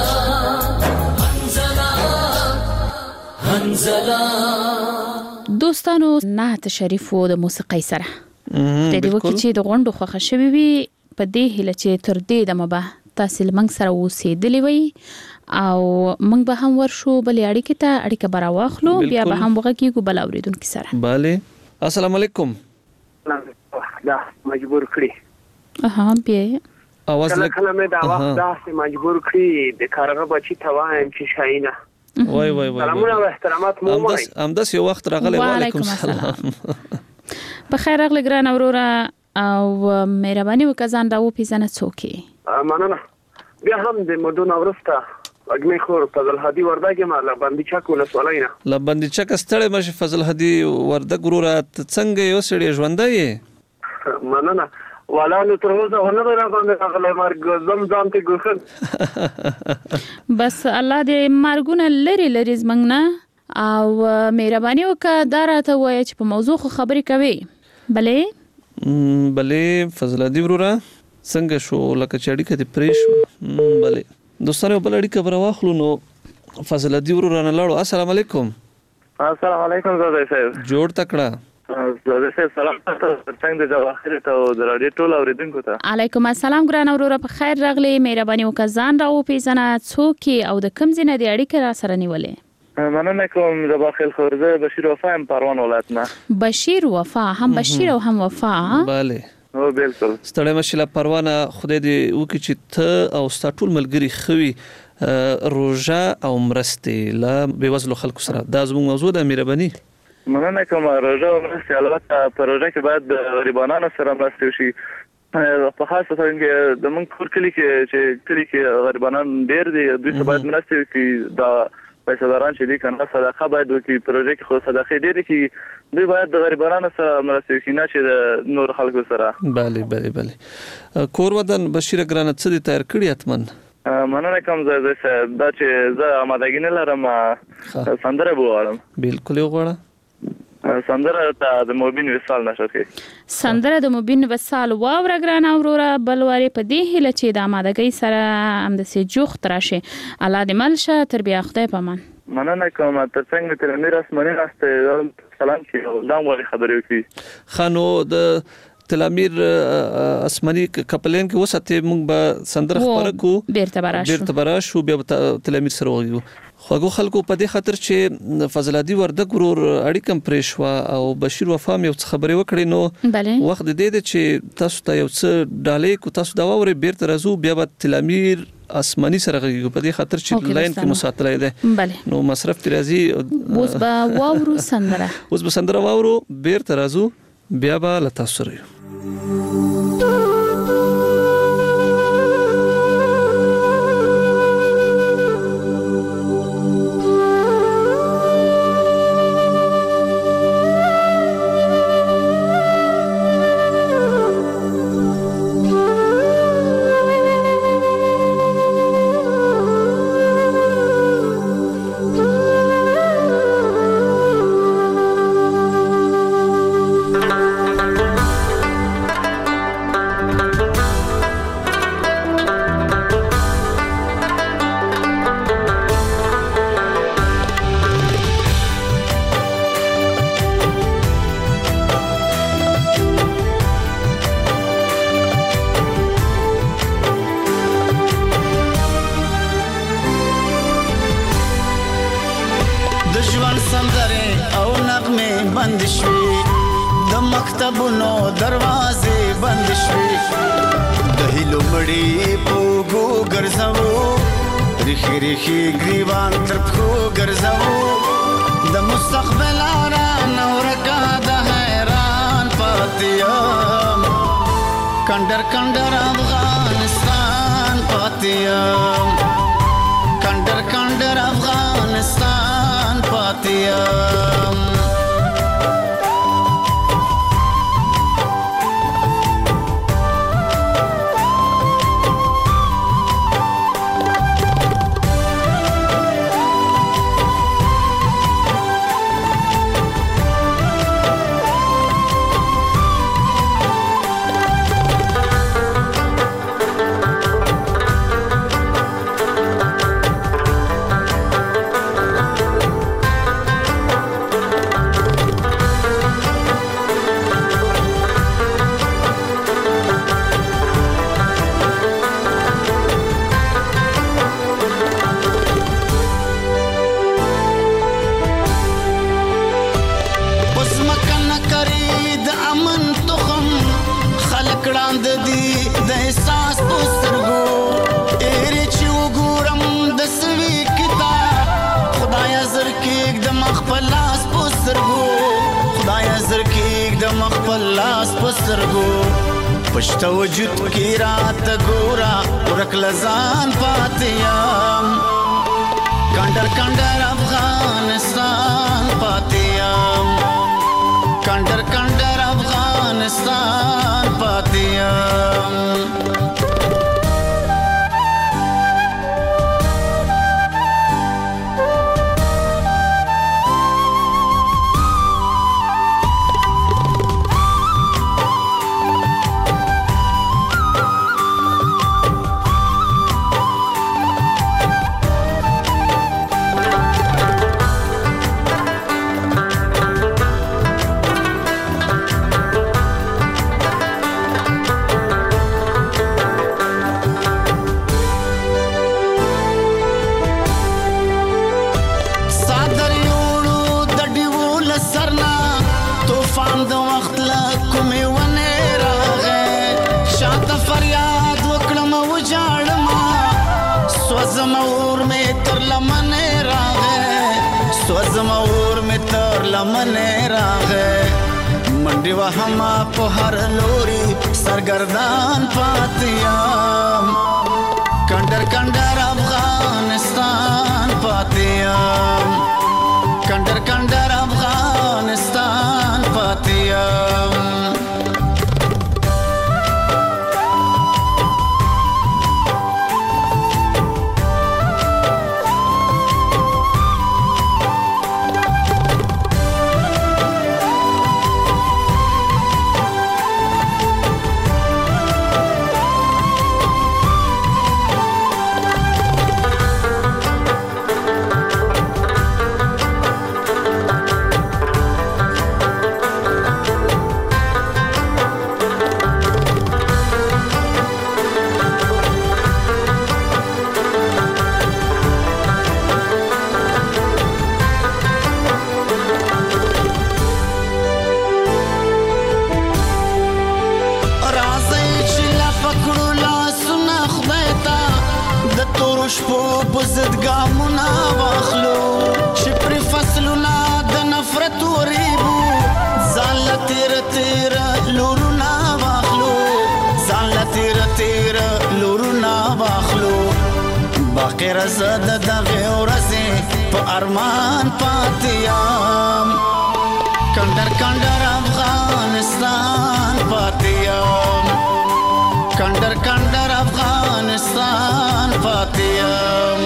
دوستانو نعت شریفو د موسیقۍ سره د دې وخت چې د غونډو خوښه شوي وي په دې هیله چې تر دې دمه به تاسو لمنګ سره اوسېدلی وي او موږ به هم ورشو بلې اړیکې ته اړیکه به راواخلو بیا به هم وغږیږو بل اورېدونکي سره بله السلام علیکم دا مجبور کړی بیا اواز کله مې دا وخت دا مجبور کړی د کارغه بچی ته وایم چې شاینه وای سلامونه او احترامات مو وای امداس یو وخت راغلی وعلیکم السلام په خیر راغلی ګران اورورا او مهرباني وکړه ځان راو پیژنه څوک مننه بیا هم د مدون اورسته اګمې خور فضل هادي وردګ ما لبندي چک ولسوالۍ نه لبندي چک ستړی مشه فضل هادي وردګ ګروره څنګه یو سړی ژوندۍ مننه ولانو تر اوسه ونه راغله هغه مرګ زم ته ګوخن بس الله دې مرګونه لري زمنګ نه او مهرباني وکړه دا راته وایي چې په موضوع خو خبرې کوي بلې فضل هادي وروره څنګه شو لکه چې اړیکه دې پرې شو بلې دوستانو بل اړیکه بر واخلو نو فضل هادي وروره نه لاړو السلام علیکم السلام علیکم زاده صاحب جوړ تکړه زاده صاحب سلام څنګه د جواهر ته او د رادیو ټول اوریدونکو ته علیکم السلام ګران وروره په خیر راغلی مهرباني وکړه ځان راو پیژنه څوک او د کوم ځای نه دی اړیکه را سره نیولې مننه کوم د باخیل خورزه بشیر وفا ام پروان ولایت نه بشیر وفا هم بشیر او هم وفا bale او بالکل ستړی مشله پروانه خدای دې وکړي چې ته او ټول ملګری خوي روژه او مرستې لا بېوزلو خلکو سره دا زموږ موضوع د مهرباني مننه کوم روژه او مرستې البته په روژه کې باید د غریبانو سره مرستې وشي په خاصه څنګه د موږ کلی کې غریبانان ډېر دي دوی ته باید مرستې وکړي دا پیسې چې دي کنه صدقه باید وکړي پروژه کې خو صدقې ډېرې کې دوی باید د غریبانو سره مرسته وکړي نه چې د نور خلکو سره bale کور ودان بشیر ګرانه څه دي تیار کړی اتمن مننه کوم زه دا چې زه آمادګی نه لرم سندره بوالم بالکل یو غواړم سندره د مبین وصال نشته سندره د مبین وصال واوره ګران اوروره بلواري په دې هله چې د آمادګۍ سره هم د سجوخت راشي الله دې ملشه تر بیا خدای پامان مننه کوم تر څنګه تر امیر اسماني ناشته سلام چې دا وړي خبرې وکړي خانو د تلامیر اسماني کپلین کې وسته موږ به سندره خبره کو بیرته براشو بیا تلامیر سره وګورو خو خلکو په دې خاطر چې فضل هادي وردګ ورور اړیکم پرېښوا او بشیر وفا یو څه خبرې وکړي نو وخت دې چې تاسو ته یو څه ډالې کو تاسو دا وره بیرته راځو بیا به تلامیر اسماني سره غږیږي په دې خاطر چې لاین کې مساتله ده نو مصرف راځي اوس به واورو سندره واورو بیرته راځو بیا به لتا سره پښته وجود کی رات ګورا ورک لزان پاتیم کنډر کنډر افغانستان پاتیم کنډر کنډر افغانستان پاتیم لمنه راغه منډي وهما په هر لوري سرګردان پاتیم کنډر کنډر افغانستان پاتیم کنډر کنډر افغانستان پاتیم شپو بزد ګامونه واخلو چې پر فصلونه د نفرت وریبو ځان له تیر تیر لورونه واخلو ځان له تیر تیر لورونه واخلو باقي رزه د دغه ورځې په ارمان پاتیم کنډر کنډر افغانستان پاتیم کنډر کنډر افغانستان پاتیم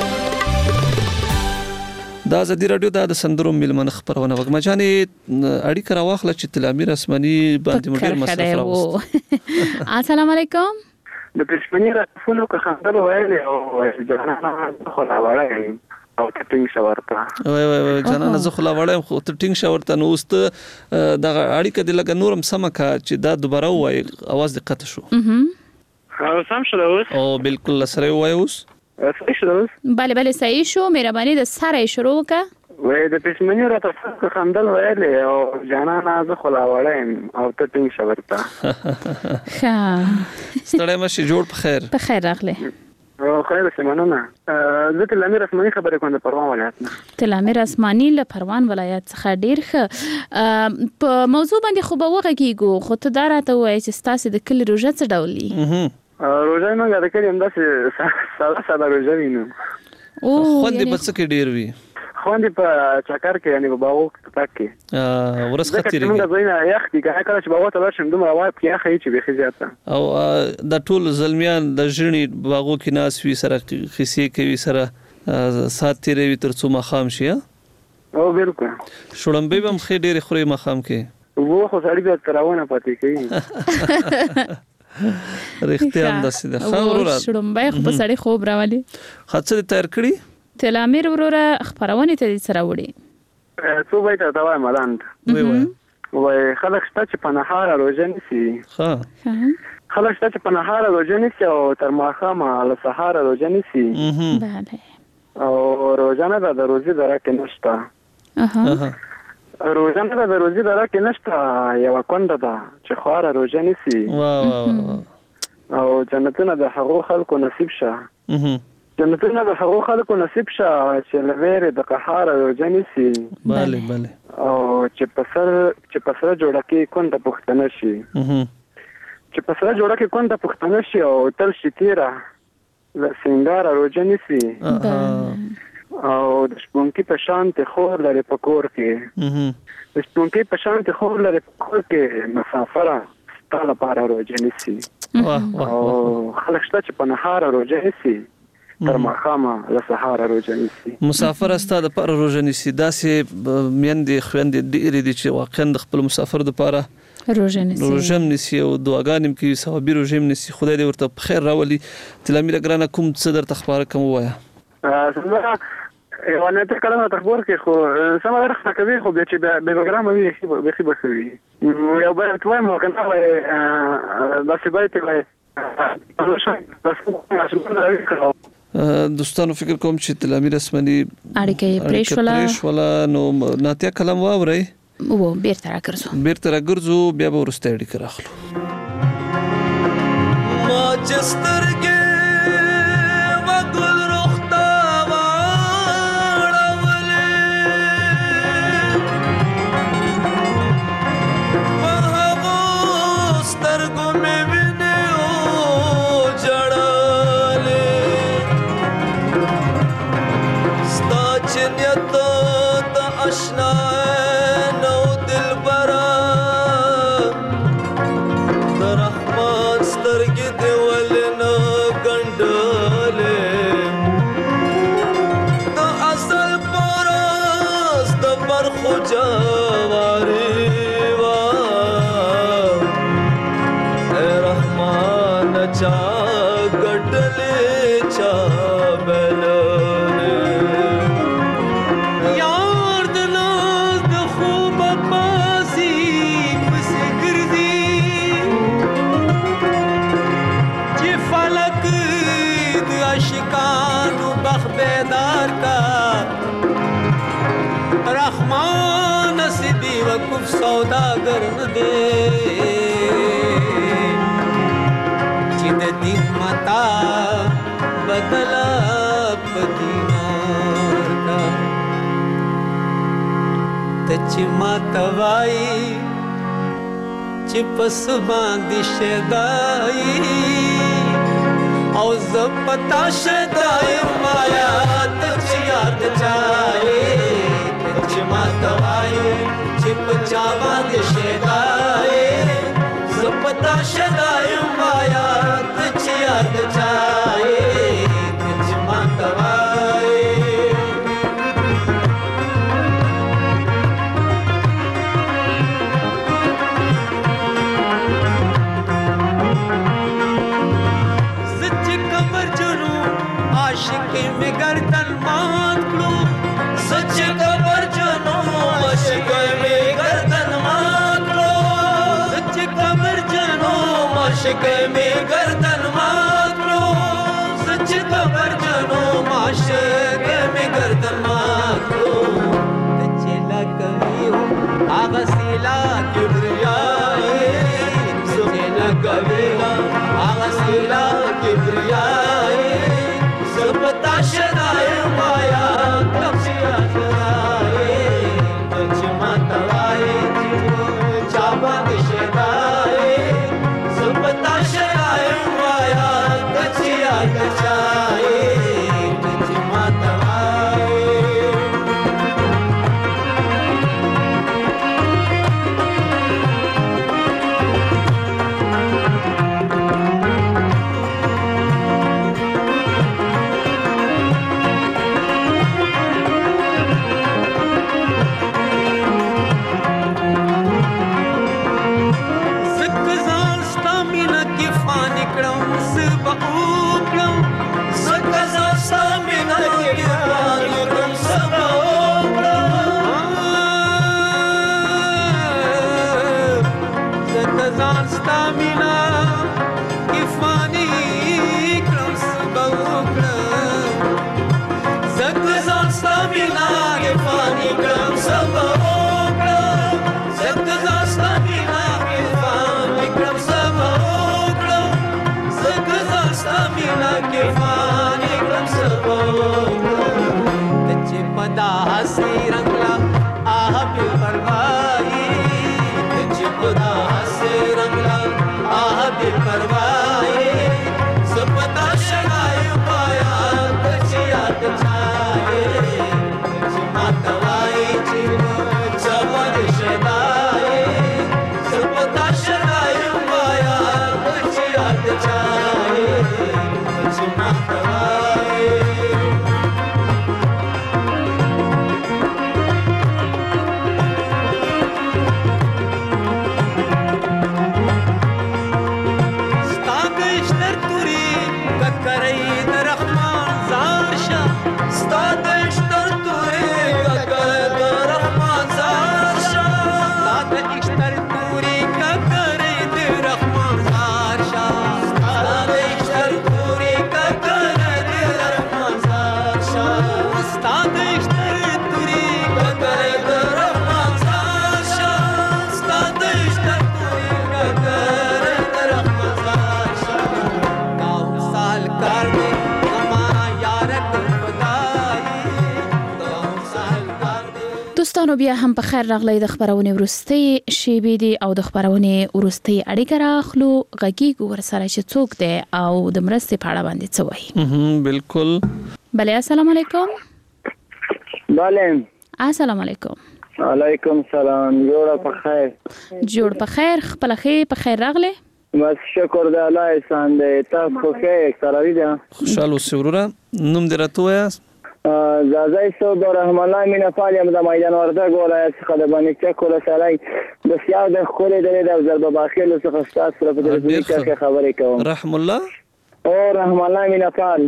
د ازادي رادیو د سندرو ملمن خبرونه وګمجانې اړیکه راواخله چې تلامیر اسماني باندې مډیر مصرف راوست السلام علیکم د پښمنی رافونو که خندل وایي او جنانه خو لا وړای او ټینګ شاورته وای جنانه زه خو لا وړم خو ټینګ شاورته نو است د اړیکه د لګ نورم سمکه چې دا دوباره وای आवाज دقت شو او سم شلو او بالکل سره وای اوس صحیح شلو بله صحیح شو مهرباني د سره شروع وکړه وای د پښمنی رافونو خندل وایي او جنانه زه خو لا وړم او ټینګ شاورته ها ستړی مشه جوړ په خیر راغله خیر سمانونه زه تلامیر اسماني خبرې کوم د پروان ولایت نه تلامیر اسماني له پروان ولایت څخه ډیر ښه په موضوع باندې خو به وغږیږو خو ته دا راته وایې چې ستاسو د کلي روژه څه ډول دي روژه موږ د کلي همداسې ساده روژه وینو خوندې به څه کې ډیر وي خوندې په چکر کې یعنې په باغو کې ورځ ښه تېرېږي موږ ځایونه یخ دي که کله چې باغو ته لاړ شم دومره هوا پکې یخه وي چې بیخي زیاته او د ټول زلمیان د ژڼي باغو کې ناست وي سره قیسې کوي سره ساعت تېروي تر څو ماښام شي او بالکل شړومبۍ به هم ښې ډېرې خورئ ماښام کې اوبه خو سړي بیا تراونه پاتې کوي رښتیا همداسې ده ښه وروره شړومبۍ خو په سړي خوب راولي ښه څه دې تیار کړي تلامیر وروره خبرونه ته سره وړي څو به ته دا وایم ملاند وای خلک شته چې په نهار روزه نیسي ها خلک شته چې په نهار روزه نیسي او تر ماښامه له سهار روزه نیسي بله او روزه نه د روزي درکه نشته روزه نه د روزي درکه نشته یو کونډه ده چې خواره روزه نیسي او جنتونه د هغو خلکو نصیب شه جنتونه د هغو خلکو نصیب شه چې لویره د قهار روزه نیسي bale او چې په سره جوړه کې کونډه پښتنه شي چې په سره جوړه کې کونډه پښتنه شي او تل شي تیرا ل سنگار روزه نیسي او د شپونکي په شان ته خور لري په کور کې د شپونکي په شان ته خور لري په کور کې مسافره ستاسو لپاره روزه نیسي او خلک شته چې په نهار روزه نیسي تر ماښامه د سهار روزه نیسي مسافر ستاسو لپاره روزه نیسي داسې میندې خويندې ډېرې دي چې واقعا د خپل مسافر لپاره روزه نیسي او دعاګانې کوي ثوابي روزه نیسي خدای دې ورته په خیر راولي تلامي لګرانه کوم څه درته خبره کوم وایا یو نه تر کله تخبر کې خو سم درخه کوي خو به چې به پروګرام وي به خي بخوي یو بل توای مو کنه بس باید وای دوستانو فکر کوم چې تلامي رسمني اړیکې پریشولا نو ناتیا کلام واوري و بیرته راګرځو بیا به ورسته اړیکه راخلو ما چسترګې सौदागर न दे चिद दिन मता बदला पदीनार का तच मातवाई चिपस बांदी शदाई औ जपता शदाई माया तच याद जाए तच मातवाई चिप चावा दिशेदाए सुपता शदाय माया तुझ याद जाए तुझ मातवाए सच कमर जुनू आशिकी में गर्दन मात लो सच कमर जुनू आशिकी माशिक में गर्दन मारो सच खबर जनो माशिक में गर्दन मारो चला कभी हो आगसीला किब्रियाए चला कभी हो आगसीला किब्रियाए सुपता शदाय माया तपसिया शदाए तुझ मातवाए चाबा दिशेदाए सुपता शराय माया कचिया कचाए तुझ मातवाए हसी रंगला आह भी परवाई तुझ खुदा हसी रंगला دوستانو بیا هم په خیر راغلی د خبرونه ورستي شیبې دي او د خبرونه ورستي اړیکه راخلو غږیږو ورسره چې څوک دی او د مرستې په اړه باندې څه وایي. بالکل. بله السلام علیکم. بله السلام علیکم. علیکم سلام. جوړ په خیر. جوړ په خیر. خپل خیر په خیر راغلی. بس شکر د الله احسان دی. تاسو خو خیر سره دی. خوشاله سرورا. نوم دې راته وایاست؟ زازای صوب رحم الله مینا فعالیم د میدان وردګ ولایت څخه د باندې چک ولسلای د سیاو د خولې د ضرب باخیل څخه ستاسو سره په دې کې خبرې کوم. رحم الله او رحم الله مینا فعال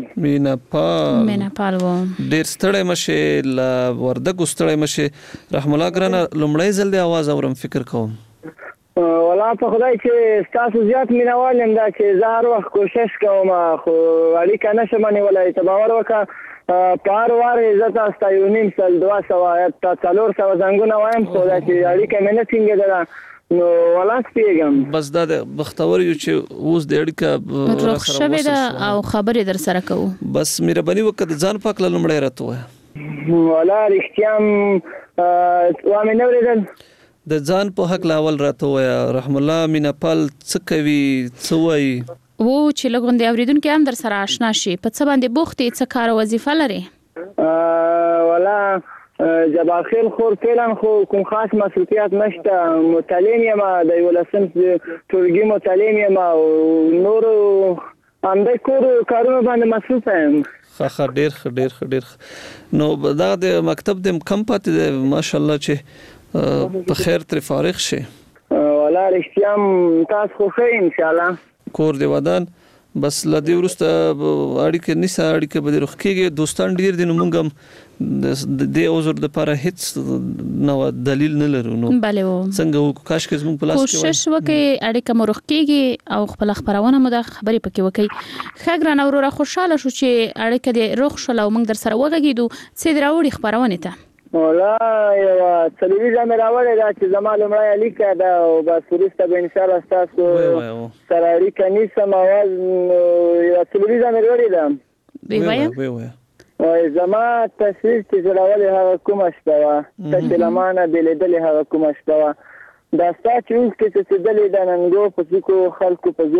و ډیر ستړی مشه ل وردګ ستړی مشه. رحم الله ګرانه لومړی ځل د आवाज اورم فکر کوم. ولا په خدای چې تاسو زیات مینوال یم دا چې زه هر وخت کوشش کوم خو اړیکه نشم نیولای. ته باور وکړه پار وار عزت استایونیم سل 200 تا 400 زنګونه وایم خو دا چې اړیکه مې نه څنګه نو ولا سپیګم. بس دا بختور یو چې اوس د اړیکه رخصه ده او خبرې در سره کوو. بس مهرباني وکړه ځان پاک لمړی راته وای. ولا رښتیام وامه نو ورېدل د ځان په حق لاول راته وای. رحم الله میناپال څه کوي څه وای و چې لګوندې اوریدونکو هم در سره آشنا شي په څه باندې بوختي څه کار او وظیفه لري. ولا جباخیل خور فعلا خو کوم خاص مسؤلیت نشته. متعلم یم د ولسم ټولګي متعلم یم او نور اندای کور کارونه باندې مصروف یم. ډیر نو دا د مکتب د کم پاتې ماشاءالله چې په خیر تر فارغ شي. ولا رښتیام تاسو خو خیر ان شاء الله. کور دی ودان بس لدی ورسته اړیکه نشه اړیکه به روخ کېږي. دوستان ډیر دي نو مونږ د اوزر د لپاره هیڅ نو دلیل نه لرو. نو څنګه کاش کې زموږ په لاس کې کوشش وکړي اړیکه مو روخ کېږي او خپل خبرونه مو د خبرې پکې وکړي. خګران اورو خوشاله شو چې اړیکه دې روخ شول او موږ در سره وغږیدو څه دراوړي خبرونه ته. ولا یو تلویزیون راوړی دا چې زما لمړی الیکه دا او بس ورسته به ان شاء الله تاسو سره اړیکه نیسم. اواز یو تلویزیون راوړی دا وای زما تصویر چې راوړی هغه کومه شپه وه چې لمانه بلیدلې هغه کومه شپه وه. دا ستا چې اوس کې چې دلې د ننګو په څوکو خلکو په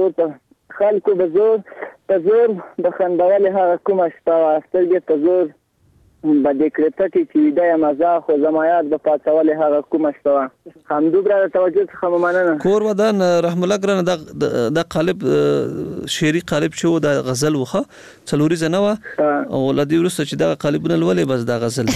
زور د خندولې هغه کومه شپه وه. سترګې په زور با دکرته چې دا مزه خو زمایات په پاتولې هغه کومه شوه. همدوبره توجه څخه مننه. کور ودان رحم الله ګرانه د قالب شعري قالب شو د غزل وخه څلوري زنه وا او لدی ورسته چې دا قالبونه لولې بس دا غزل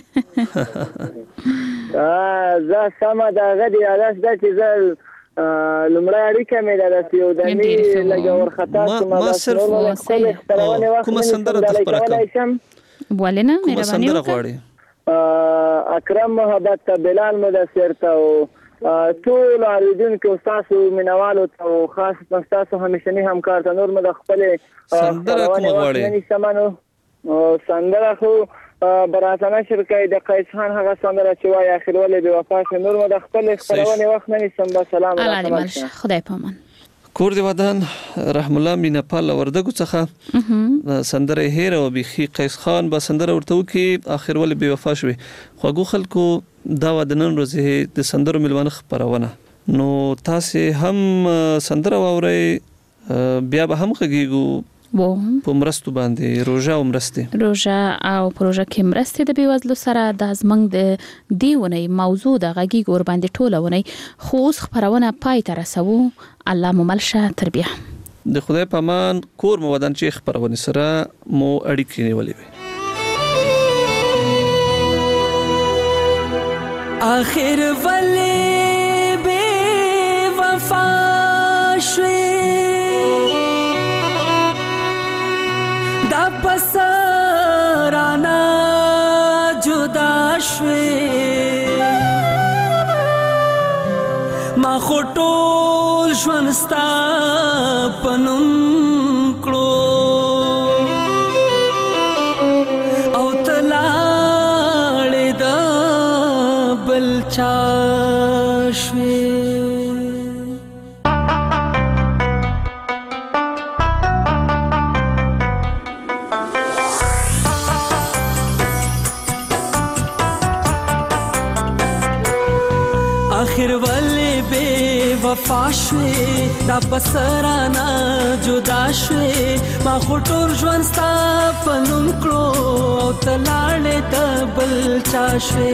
زه سم دا غدي علاش دا چې زه لمړی اړیکه مې درته یو د می لګ ورخطا ما صرف کومه سندره تخبرکم ولنه مهرباني وکړئ. اکرم محبت بلال مدثر ته او ټول اوریدونکو تاسو مینوالو ته او خاص تاسو همیشنی همکار ته نور مد خپل سندره کوم غواړي. سندره خو براتنه شرکای د قیس خان هغه سندره چې وای اخر ولې به وفا ش نور مد خپل خبرونه وخت نه نسم. سلام علیکم. خدای پامان. کور دی ودان رحم الله میناپال وردګو څخه سندره هیر او بخي قیس خان به سندره ورته وکي اخر ول به وفا شوي. خوګو خلکو دا ودنن روزه د سندرو ملوانه خبرونه نو تاسو هم سندره ووري بیا به هم خګيګو په مرستو باندې روژه او پروژه کې مرستې د بیوزلو سره د زمنګ د دیونه موضوع د غږی ګور باندې ټولونه خو اوس خبرونه پای ته رسو. الله مو ملشه تربیه د خدای پامان کور مو ودان چې خبرونه سره مو اړیکې نیولې وي. آخر ولې بے وفا شوي دا پسرانا جدا شوي ما خټول ژوندستا پنوم کړو او تلاړې دا بلچا شوي. आखिर वले बे वफा شوې دا بسرانا جدا شوې ما خټور ژوند ستا په نوم کړو او تلاړې د بل چا شوې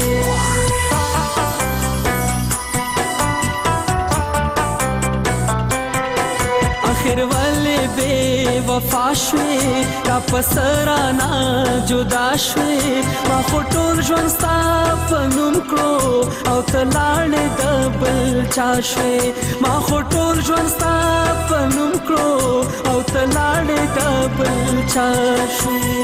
आखिर वले बे वफा شوې دا بسرانا جدا شوې ما خټور ژوند ستا په نوم کړو او تلاړې د بل چا شوې ما خټور ژوند ستا په نوم کړو او تلاړې د بل چا شوې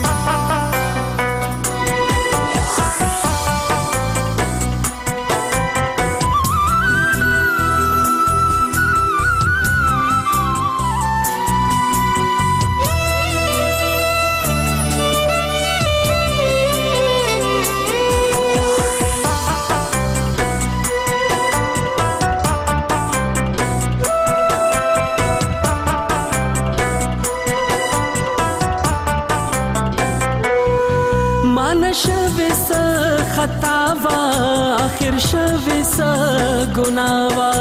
شوی سا خطاوا آخر شوی سا گناوا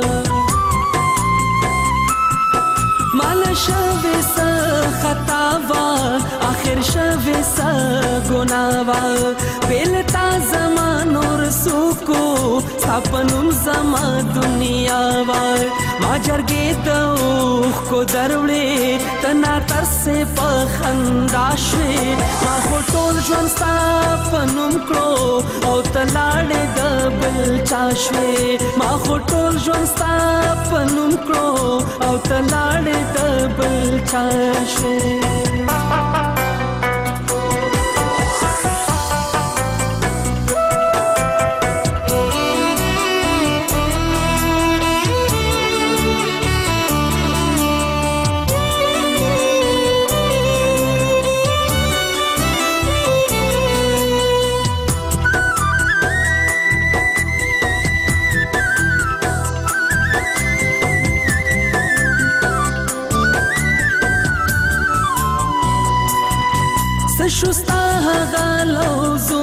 مالا شوی سا خطاوا آخر شوی سا گناوا بیلتا زمان اور سوکو ساپنم زما دنیا وار ما جرگی دوخ کو دروڑے تنا ترسے پخنداشوے ما خوٹول جون ستا پنم کرو او تلاڑے دبل چاشوے ما خوٹول جون ستا پنم کرو او تلاڑے دبل چاشوے شستا غالو زو